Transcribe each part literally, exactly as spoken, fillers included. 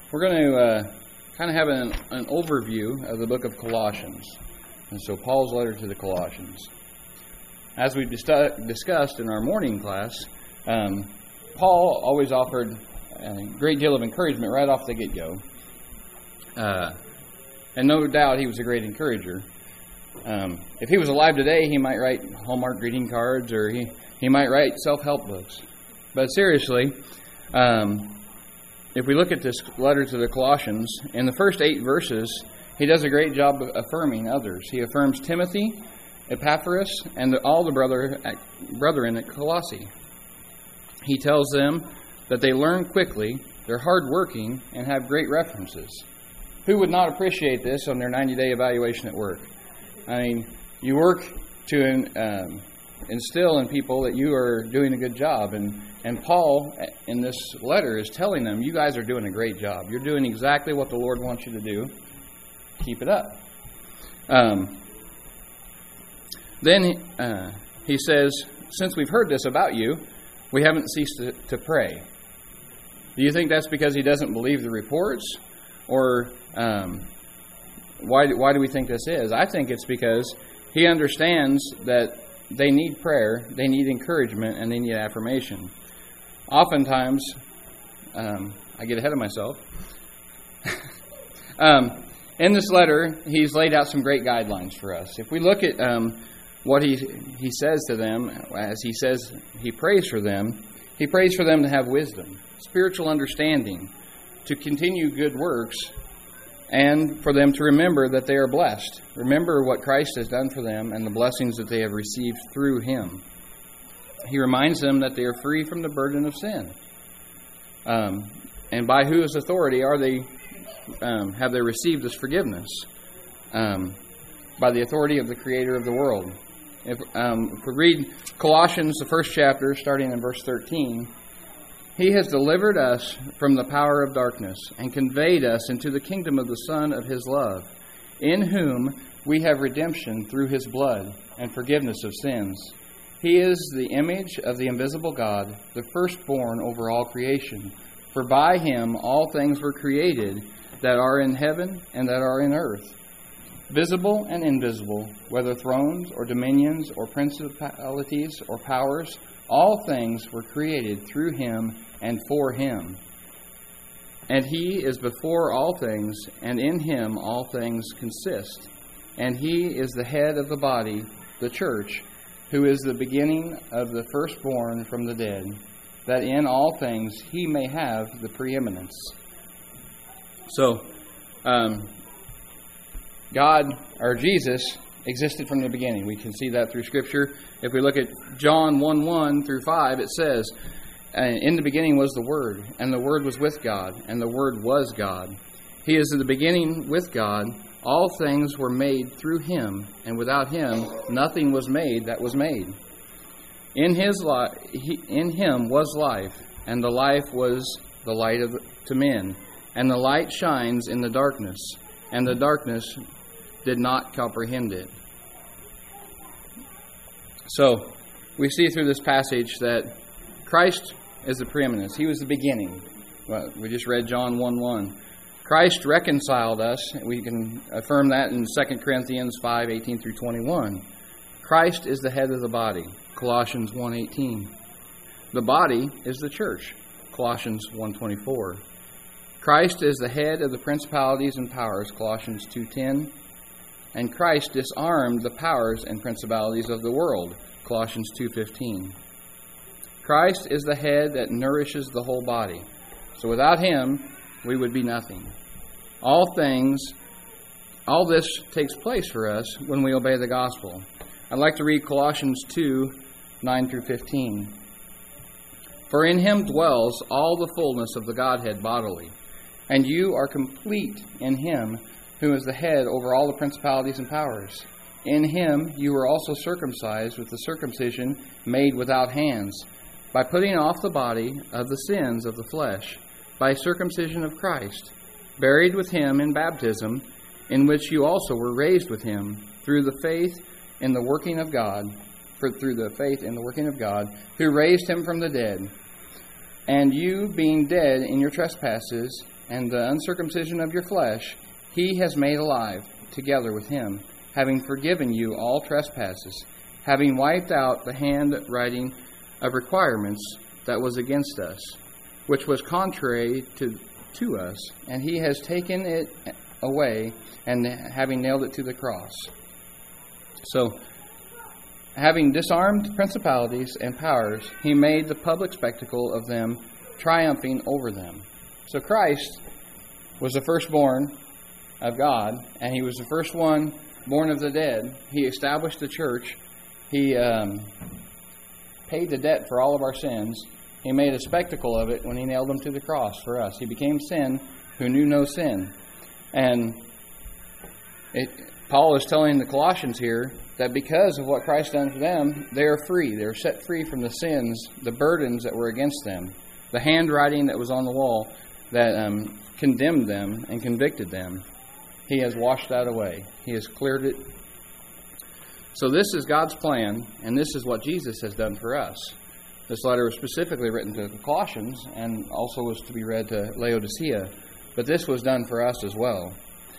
We're going to uh, kind of have an, an overview of the book of Colossians. And so Paul's letter to the Colossians. As we dis- discussed in our morning class, um, Paul always offered a great deal of encouragement right off the get-go. Uh, and no doubt he was a great encourager. Um, if he was alive today, he might write Hallmark greeting cards or he, he might write self-help books. But seriously, um, if we look at this letter to the Colossians, in the first eight verses, he does a great job of affirming others. He affirms Timothy, Epaphras, and all the brother at, brethren at Colossae. He tells them that they learn quickly, they're hardworking, and have great references. Who would not appreciate this on their ninety-day evaluation at work? I mean, you work to um, instill in people that you are doing a good job. And, and Paul, in this letter, is telling them, you guys are doing a great job. You're doing exactly what the Lord wants you to do. Keep it up. Um, then uh, he says, since we've heard this about you, we haven't ceased to, to pray. Do you think that's because he doesn't believe the reports? Or um, why, do, why do we think this is? I think it's because he understands that they need prayer, they need encouragement, and they need affirmation. Oftentimes, um, I get ahead of myself. um, in this letter, he's laid out some great guidelines for us. If we look at um, what he he says to them, as he says he prays for them, he prays for them to have wisdom, spiritual understanding, to continue good works, and for them to remember that they are blessed. Remember what Christ has done for them and the blessings that they have received through him. He reminds them that they are free from the burden of sin. Um, and by whose authority are they? Um, have they received this forgiveness? Um, by the authority of the Creator of the world. If, um, if we read Colossians, the first chapter, starting in verse thirteen, he has delivered us from the power of darkness and conveyed us into the kingdom of the Son of his love, in whom we have redemption through his blood and forgiveness of sins. He is the image of the invisible God, the firstborn over all creation. For by him all things were created that are in heaven and that are in earth, visible and invisible, whether thrones or dominions or principalities or powers, all things were created through him and for him. And he is before all things, and in him all things consist. And he is the head of the body, the church, who is the beginning of the firstborn from the dead, that in all things he may have the preeminence. So, um, God, or Jesus, existed from the beginning. We can see that through Scripture. If we look at John one one through five, it says, in the beginning was the Word, and the Word was with God, and the Word was God. He is in the beginning with God. All things were made through him, and without him nothing was made that was made. In his li- in him was life, and the life was the light of the, to men. And the light shines in the darkness, and the darkness did not comprehend it. So, we see through this passage that Christ is the preeminence. He was the beginning. Well, we just read John one one. Christ reconciled us. We can affirm that in Second Corinthians five eighteen through twenty-one. Christ is the head of the body. Colossians one eighteen. The body is the church. Colossians one twenty-four. Christ is the head of the principalities and powers. Colossians two ten. And Christ disarmed the powers and principalities of the world. Colossians two fifteen. Christ is the head that nourishes the whole body. So without him, we would be nothing. All things, all this takes place for us when we obey the gospel. I'd like to read Colossians two nine through fifteen. For in him dwells all the fullness of the Godhead bodily, and you are complete in him who is the head over all the principalities and powers. In him you were also circumcised with the circumcision made without hands, by putting off the body of the sins of the flesh, by circumcision of Christ, buried with him in baptism, in which you also were raised with him through the faith in the working of God, for through the faith in the working of God, who raised him from the dead. And you, being dead in your trespasses and the uncircumcision of your flesh he has made alive together with him, having forgiven you all trespasses, having wiped out the handwriting of requirements that was against us, which was contrary to, to us, and he has taken it away, and having nailed it to the cross. So, having disarmed principalities and powers, he made the public spectacle of them, triumphing over them. So Christ was the firstborn of God, and he was the first one born of the dead. He established the church. He um, paid the debt for all of our sins. He made a spectacle of it when he nailed them to the cross for us. He became sin who knew no sin. And it, Paul is telling the Colossians here that because of what Christ done for them, they are free. They're set free from the sins, the burdens that were against them, the handwriting that was on the wall that um, condemned them and convicted them. He has washed that away. He has cleared it. So this is God's plan, and this is what Jesus has done for us. This letter was specifically written to the Colossians and also was to be read to Laodicea, but this was done for us as well.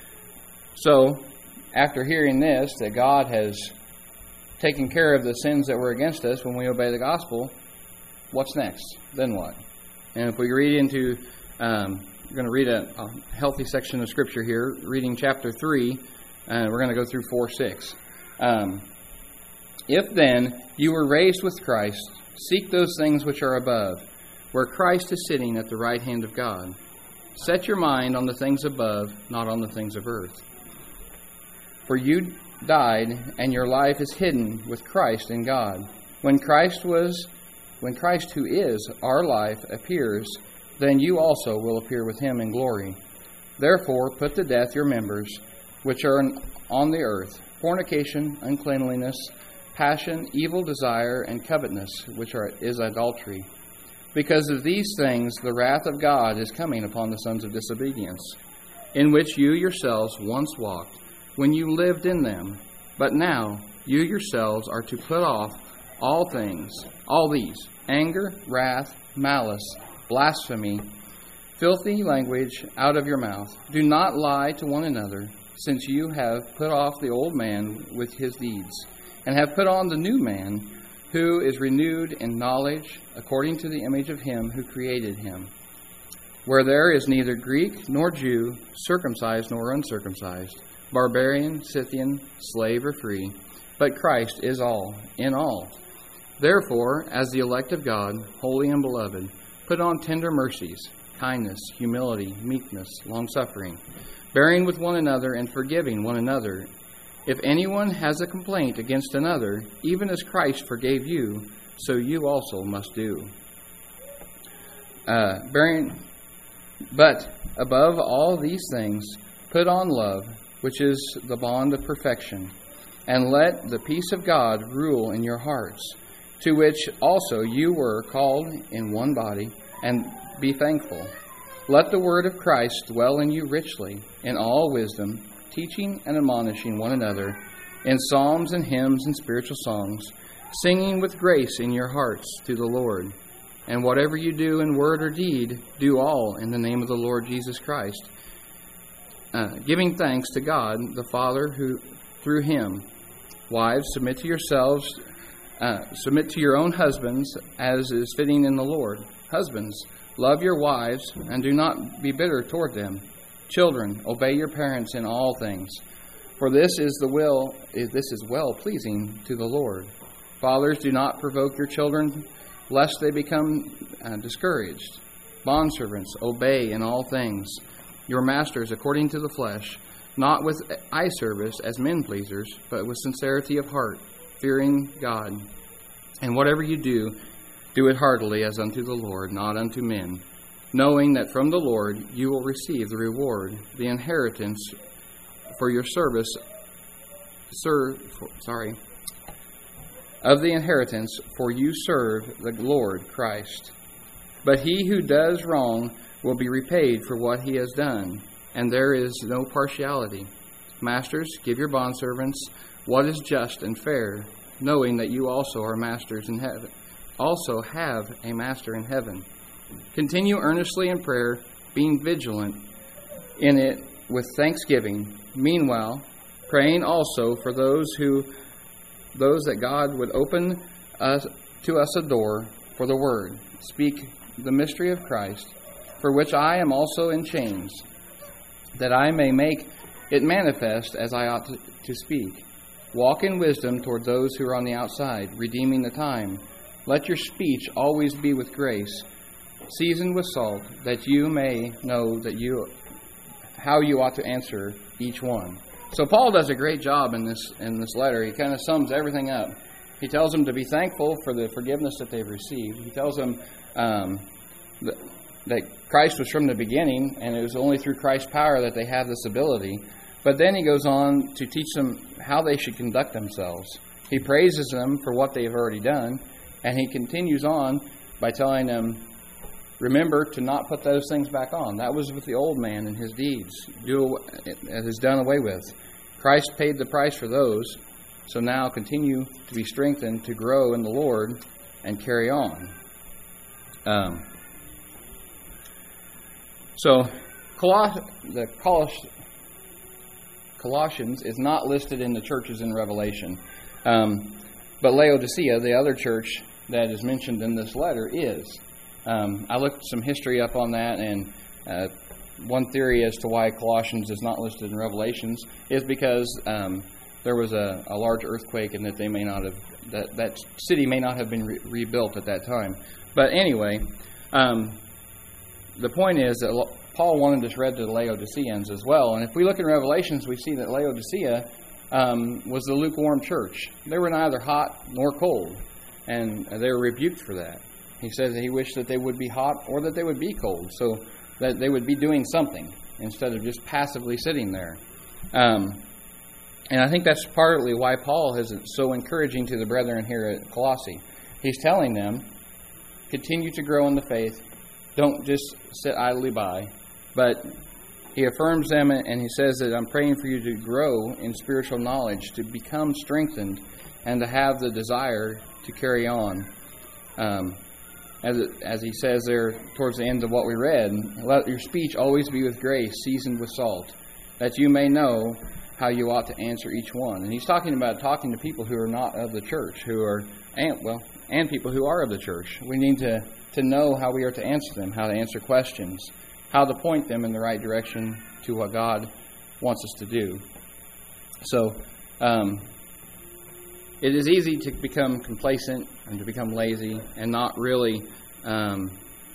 So, after hearing this, that God has taken care of the sins that were against us when we obey the gospel, what's next? Then what? And if we read into, um, we're going to read a, a healthy section of Scripture here, reading chapter three, and uh, we're going to go through four six. Um, if then you were raised with Christ, seek those things which are above, where Christ is sitting at the right hand of God. Set your mind on the things above, not on the things of earth. For you died, and your life is hidden with Christ in God. When Christ was When Christ, who is our life, appears, then you also will appear with him in glory. Therefore, put to death your members, which are on the earth, fornication, uncleanliness, passion, evil desire, and covetousness, which are, is adultery. Because of these things, the wrath of God is coming upon the sons of disobedience, in which you yourselves once walked, when you lived in them. But now, you yourselves are to put off all things, all these, anger, wrath, malice, blasphemy, filthy language out of your mouth. Do not lie to one another, since you have put off the old man with his deeds, and have put on the new man, who is renewed in knowledge according to the image of him who created him. Where there is neither Greek nor Jew, circumcised nor uncircumcised, barbarian, Scythian, slave or free, but Christ is all, in all. Therefore, as the elect of God, holy and beloved, put on tender mercies, kindness, humility, meekness, long-suffering, bearing with one another and forgiving one another. If anyone has a complaint against another, even as Christ forgave you, so you also must do. Uh, bearing, but above all these things, put on love, which is the bond of perfection, and let the peace of God rule in your hearts, to which also you were called in one body, and be thankful. Let the word of Christ dwell in you richly, in all wisdom, teaching and admonishing one another in psalms and hymns and spiritual songs, singing with grace in your hearts to the Lord. And whatever you do in word or deed, do all in the name of the Lord Jesus Christ, uh, giving thanks to God the Father who through him. Wives, submit to yourselves, uh, submit to your own husbands, as is fitting in the Lord. Husbands, love your wives, and do not be bitter toward them. Children, obey your parents in all things, for this is the will. This is well pleasing to the Lord. Fathers, do not provoke your children, lest they become uh, discouraged. Bondservants, obey in all things your masters according to the flesh, not with eye service as men pleasers, but with sincerity of heart, fearing God. And whatever you do, do it heartily as unto the Lord, not unto men, knowing that from the Lord you will receive the reward, the inheritance for your service, serve, for, sorry, of the inheritance, for you serve the Lord Christ. But he who does wrong will be repaid for what he has done, and there is no partiality. Masters, give your bondservants what is just and fair, knowing that you also are masters in heaven, also have a master in heaven. Continue earnestly in prayer, being vigilant in it with thanksgiving. Meanwhile, praying also for those who, those that God would open us, to us a door for the word, speak the mystery of Christ, for which I am also in chains, that I may make it manifest as I ought to, to speak. Walk in wisdom toward those who are on the outside, redeeming the time. Let your speech always be with grace, seasoned with salt, that you may know that you how you ought to answer each one. So Paul does a great job in this in this letter. He kind of sums everything up. He tells them to be thankful for the forgiveness that they've received. He tells them um, that, that Christ was from the beginning, and it was only through Christ's power that they have this ability. But then he goes on to teach them how they should conduct themselves. He praises them for what they have already done, and he continues on by telling them, remember to not put those things back on. That was with the old man and his deeds. Do it is done away with. Christ paid the price for those, so now continue to be strengthened to grow in the Lord and carry on. Um, so, Coloss- the Coloss- Colossians is not listed in the churches in Revelation. Um, but Laodicea, the other church that is mentioned in this letter, is. Um, I looked some history up on that, and uh, one theory as to why Colossians is not listed in Revelations is because um, there was a, a large earthquake, and that they may not have that that city may not have been re- rebuilt at that time. But anyway, um, the point is that Paul wanted this read to the Laodiceans as well. And if we look in Revelations, we see that Laodicea um, was the lukewarm church. They were neither hot nor cold, and they were rebuked for that. He says that he wished that they would be hot or that they would be cold, so that they would be doing something instead of just passively sitting there. Um, and I think that's partly why Paul is so encouraging to the brethren here at Colossae. He's telling them, continue to grow in the faith. Don't just sit idly by. But he affirms them, and he says that I'm praying for you to grow in spiritual knowledge, to become strengthened, and to have the desire to carry on. Um, as, it, as he says there towards the end of what we read, let your speech always be with grace, seasoned with salt, that you may know how you ought to answer each one. And he's talking about talking to people who are not of the church, who are, and well, and people who are of the church. We need to, to know how we are to answer them, how to answer questions, how to point them in the right direction to what God wants us to do. So, um, it is easy to become complacent and to become lazy and not really um,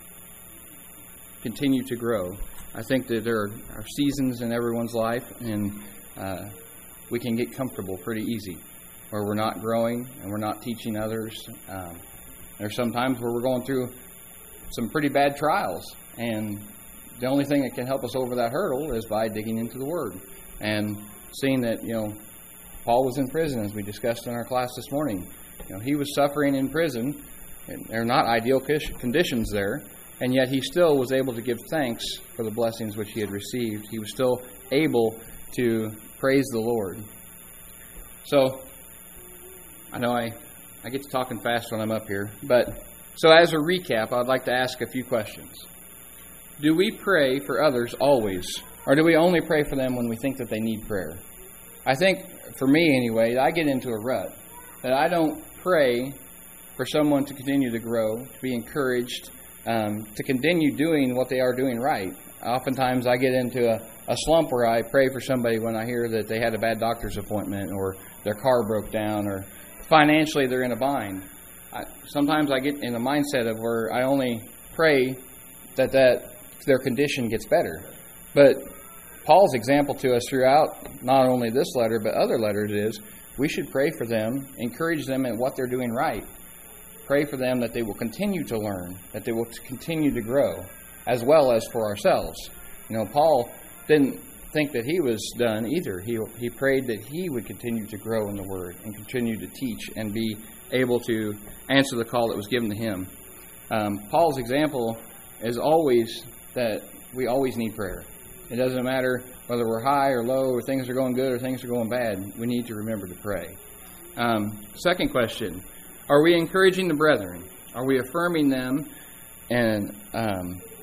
continue to grow. I think that there are, are seasons in everyone's life, and uh, we can get comfortable pretty easy, where we're not growing and we're not teaching others. Um, there's some times where we're going through some pretty bad trials, and the only thing that can help us over that hurdle is by digging into the Word and seeing that, you know, Paul was in prison, as we discussed in our class this morning. You know, he was suffering in prison, and they're not ideal conditions there, and yet he still was able to give thanks for the blessings which he had received. He was still able to praise the Lord. So, I know I, I get to talking fast when I'm up here, but so as a recap, I'd like to ask a few questions. Do we pray for others always, or do we only pray for them when we think that they need prayer? I think, for me anyway, I get into a rut, that I don't pray for someone to continue to grow, to be encouraged, um, to continue doing what they are doing right. Oftentimes I get into a, a slump where I pray for somebody when I hear that they had a bad doctor's appointment, or their car broke down, or financially they're in a bind. I, sometimes I get in the mindset of where I only pray that, that their condition gets better. But Paul's example to us throughout not only this letter but other letters is we should pray for them, encourage them in what they're doing right. Pray for them that they will continue to learn, that they will continue to grow, as well as for ourselves. You know, Paul didn't think that he was done either. He he prayed that he would continue to grow in the Word and continue to teach and be able to answer the call that was given to him. Um, Paul's example is always that we always need prayer. It doesn't matter whether we're high or low, or things are going good or things are going bad. We need to remember to pray. Um, second question, are we encouraging the brethren? Are we affirming them and um,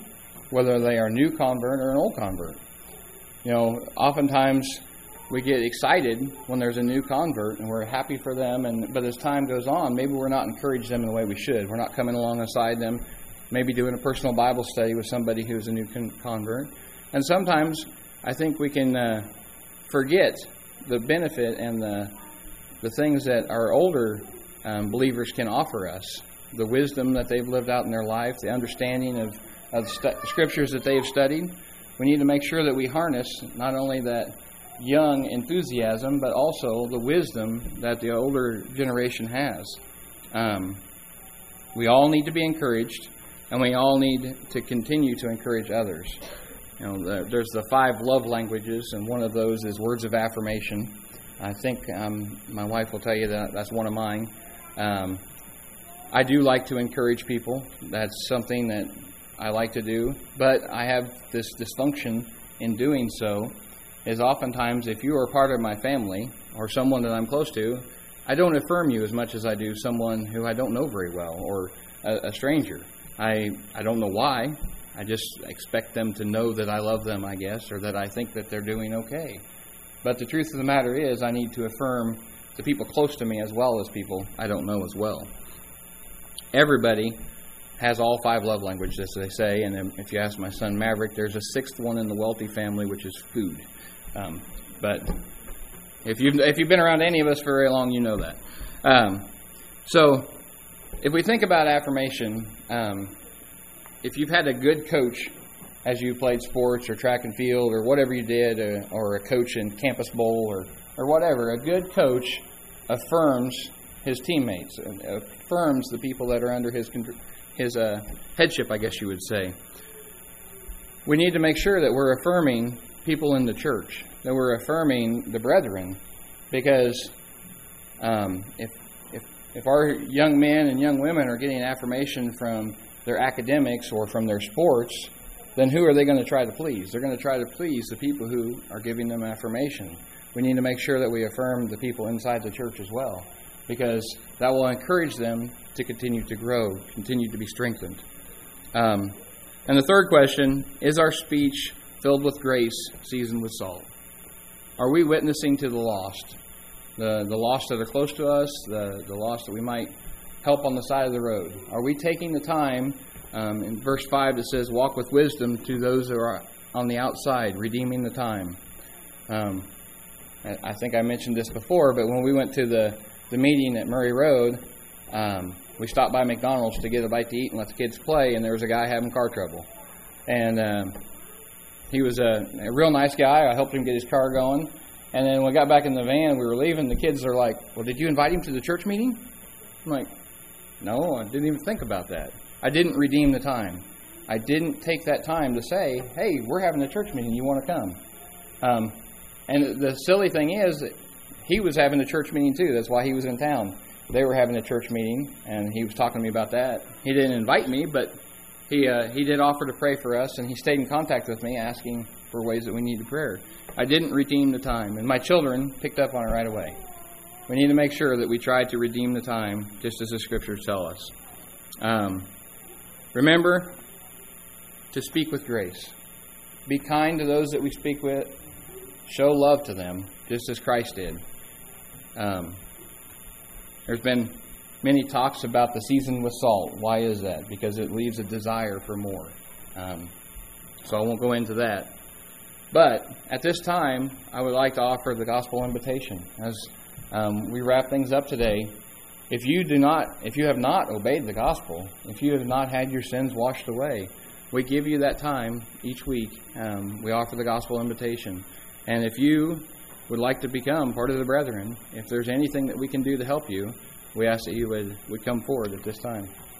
whether they are a new convert or an old convert. You know, oftentimes we get excited when there's a new convert and we're happy for them, and but as time goes on, maybe we're not encouraging them in the way we should. We're not coming alongside them, maybe doing a personal Bible study with somebody who's a new con- convert. And sometimes I think we can uh, forget the benefit and the the things that our older um, believers can offer us, the wisdom that they've lived out in their life, the understanding of, of stu- scriptures that they've studied. We need to make sure that we harness not only that young enthusiasm, but also the wisdom that the older generation has. Um, we all need to be encouraged, and we all need to continue to encourage others. You know, the, there's the five love languages, and one of those is words of affirmation. I think um, my wife will tell you that that's one of mine. Um, I do like to encourage people. That's something that I like to do, but I have this dysfunction in doing so, is oftentimes if you are part of my family or someone that I'm close to, I don't affirm you as much as I do someone who I don't know very well or a, a stranger. I, I don't know why. I just expect them to know that I love them, I guess, or that I think that they're doing okay. But the truth of the matter is I need to affirm the people close to me as well as people I don't know as well. Everybody has all five love languages, as they say, and if you ask my son Maverick, there's a sixth one in the wealthy family, which is food. Um, but if you've, if you've been around any of us for very long, you know that. Um, so if we think about affirmation, um, if you've had a good coach as you played sports or track and field or whatever you did, or, or a coach in Campus Bowl or, or whatever, a good coach affirms his teammates, affirms the people that are under his his uh, headship, I guess you would say. We need to make sure that we're affirming people in the church, that we're affirming the brethren, because um, if if if our young men and young women are getting affirmation from their academics or from their sports, then who are they going to try to please? They're going to try to please the people who are giving them affirmation. We need to make sure that we affirm the people inside the church as well, because that will encourage them to continue to grow, continue to be strengthened. Um, and the third question, is our speech filled with grace, seasoned with salt? Are we witnessing to the lost? The, the lost that are close to us, the, the lost that we might help on the side of the road? Are we taking the time? Um, in verse five, it says, walk with wisdom to those who are on the outside, redeeming the time. Um, I think I mentioned this before, but when we went to the, the meeting at Murray Road, um, we stopped by McDonald's to get a bite to eat and let the kids play, and there was a guy having car trouble. And um, he was a, a real nice guy. I helped him get his car going. And then when we got back in the van, we were leaving, the kids are like, well, did you invite him to the church meeting? I'm like, no, I didn't even think about that. I didn't redeem the time. I didn't take that time to say, hey, we're having a church meeting. You want to come? Um, and the silly thing is, he was having a church meeting too. That's why he was in town. They were having a church meeting, and he was talking to me about that. He didn't invite me, but he uh, he did offer to pray for us, and he stayed in contact with me, asking for ways that we needed prayer. I didn't redeem the time, and my children picked up on it right away. We need to make sure that we try to redeem the time, just as the Scriptures tell us. Um, remember to speak with grace. Be kind to those that we speak with. Show love to them, just as Christ did. Um, there's been many talks about the season with salt. Why is that? Because it leaves a desire for more. Um, so I won't go into that. But at this time, I would like to offer the gospel invitation. As um, we wrap things up today, if you do not, if you have not obeyed the gospel, if you have not had your sins washed away, we give you that time each week. Um, we offer the gospel invitation. And if you would like to become part of the brethren, if there's anything that we can do to help you, we ask that you would, would come forward at this time.